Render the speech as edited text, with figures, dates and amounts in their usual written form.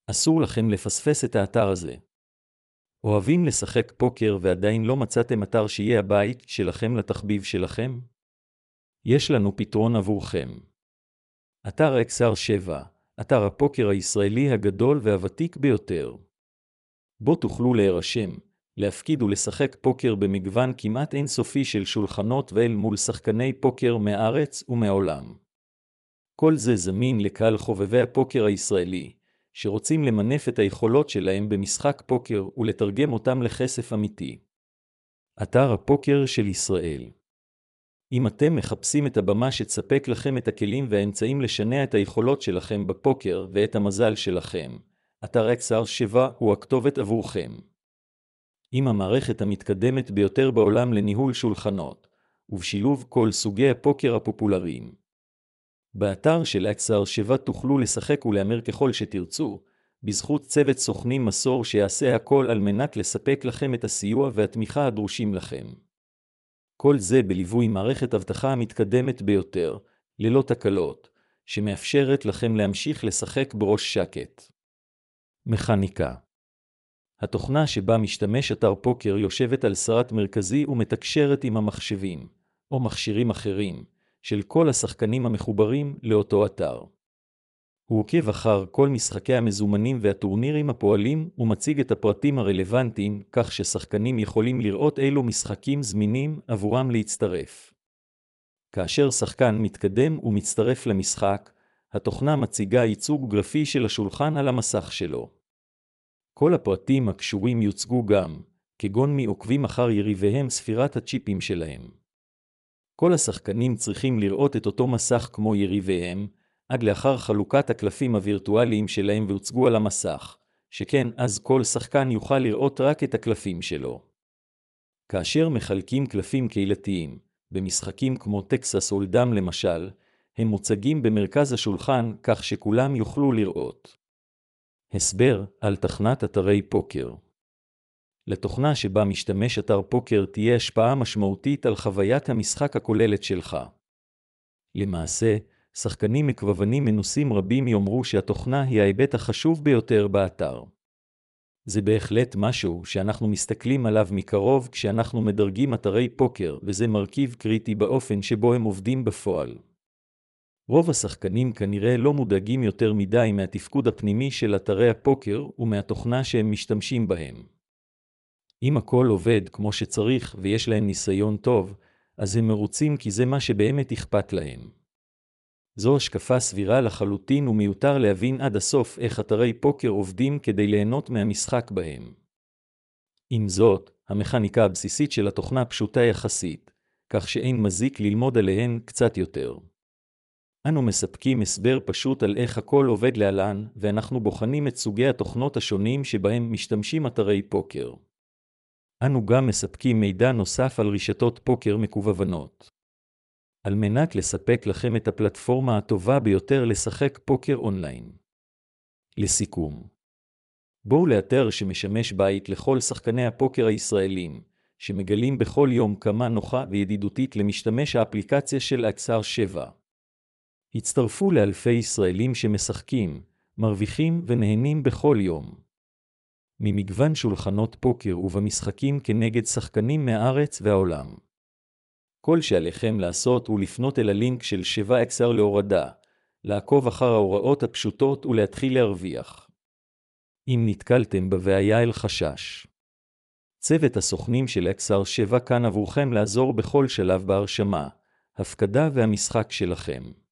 אסור לכם לפספס את האתר הזה. אוהבים לשחק פוקר ועדיין לא מצאתם אתר שיהיה הבית שלכם לתחביב שלכם? יש לנו פתרון עבורכם. אתר XR7, אתר הפוקר הישראלי הגדול והוותיק ביותר. בו תוכלו להירשם, להפקיד ולשחק פוקר במגוון כמעט אינסופי של שולחנות ואל מול שחקני פוקר מהארץ ומעולם. כל זה זמין לקהל חובבי הפוקר הישראלי, שרוצים למנף את היכולות שלהם במשחק פוקר ולתרגם אותם לכסף אמיתי. אתר הפוקר של ישראל. אם אתם מחפשים את הבמה שתספק לכם את הכלים והאמצעים לשנע את היכולות שלכם בפוקר ואת המזל שלכם, אתר XR7 הוא הכתובת עבורכם. עם המערכת המתקדמת ביותר בעולם לניהול שולחנות, ובשילוב כל סוגי הפוקר הפופולריים. באתר של XR7 תוכלו לשחק ולהמר ככל שתרצו, בזכות צוות סוכנים מסור שיעשה הכל על מנת לספק לכם את הסיוע והתמיכה הדרושים לכם. כל זה בליווי מערכת אבטחה המתקדמת ביותר, ללא תקלות, שמאפשרת לכם להמשיך לשחק בראש שקט. מכניקה. התוכנה שבה משתמש אתר פוקר יושבת על סרט מרכזי ומתקשרת עם המחשבים, או מכשירים אחרים, של כל השחקנים המחוברים לאותו אתר. הוא עוקב אחר כל משחקי המזומנים והטורנירים הפועלים ומציג את הפרטים הרלוונטיים, כך ששחקנים יכולים לראות אילו משחקים זמינים עבורם להצטרף. כאשר שחקן מתקדם ומצטרף למשחק, התוכנה מציגה ייצוג גרפי של השולחן על המסך שלו. כל הפרטים הקשורים יוצגו גם, כגון מי עוקבים אחר יריביהם ספירת הצ'יפים שלהם. כל השחקנים צריכים לראות את אותו מסך כמו יריביהם, עד לאחר חלוקת הקלפים הווירטואליים שלהם והוצגו על המסך, שכן אז כל שחקן יוכל לראות רק את הקלפים שלו. כאשר מחלקים קלפים קהילתיים, במשחקים כמו טקסס הולדם למשל, הם מוצגים במרכז השולחן כך שכולם יוכלו לראות. הסבר על תכנת אתרי פוקר. לתוכנה שבה משתמש אתר פוקר תהיה השפעה משמעותית על חוויית המשחק הכוללת שלך. למעשה, שחקנים מקוונים מנוסים רבים יאמרו שהתוכנה היא ההיבט החשוב ביותר באתר. זה בהחלט משהו שאנחנו מסתכלים עליו מקרוב כשאנחנו מדרגים אתרי פוקר, וזה מרכיב קריטי באופן שבו הם עובדים בפועל. רוב השחקנים כנראה לא מודאגים יותר מדי מהתפקוד הפנימי של אתרי הפוקר ומהתוכנה שהם משתמשים בהם. אם הכל עובד כמו שצריך ויש להם ניסיון טוב, אז הם מרוצים כי זה מה שבאמת אכפת להם. זו השקפה סבירה לחלוטין ומיותר להבין עד הסוף איך אתרי פוקר עובדים כדי ליהנות מהמשחק בהם. עם זאת, המכניקה הבסיסית של התוכנה פשוטה יחסית, כך שאין מזיק ללמוד עליהן קצת יותר. אנו מספקים הסבר פשוט על איך הכל עובד להלן, ואנחנו בוחנים את סוגי התוכנות השונים שבהם משתמשים אתרי פוקר. אנו גם מספקים מידע נוסף על רשתות פוקר מקוונות. על מנת לספק לכם את הפלטפורמה הטובה ביותר לשחק פוקר אונליין. לסיכום. בואו לאתר שמשמש בית לכל שחקני הפוקר הישראלים, שמגלים בכל יום כמה נוחה וידידותית למשתמש האפליקציה של XR7. הצטרפו לאלפי ישראלים שמשחקים, מרוויחים ונהנים בכל יום. ממגוון שולחנות פוקר ובמשחקים כנגד שחקנים מהארץ והעולם. כל שעליכם לעשות הוא לפנות אל הלינק של 7XR להורדה, לעקוב אחר ההוראות הפשוטות ולהתחיל להרוויח. אם נתקלתם בבעיה אל חשש. צוות הסוכנים של XR7 כאן עבורכם לעזור בכל שלב בהרשמה, הפקדה והמשחק שלכם.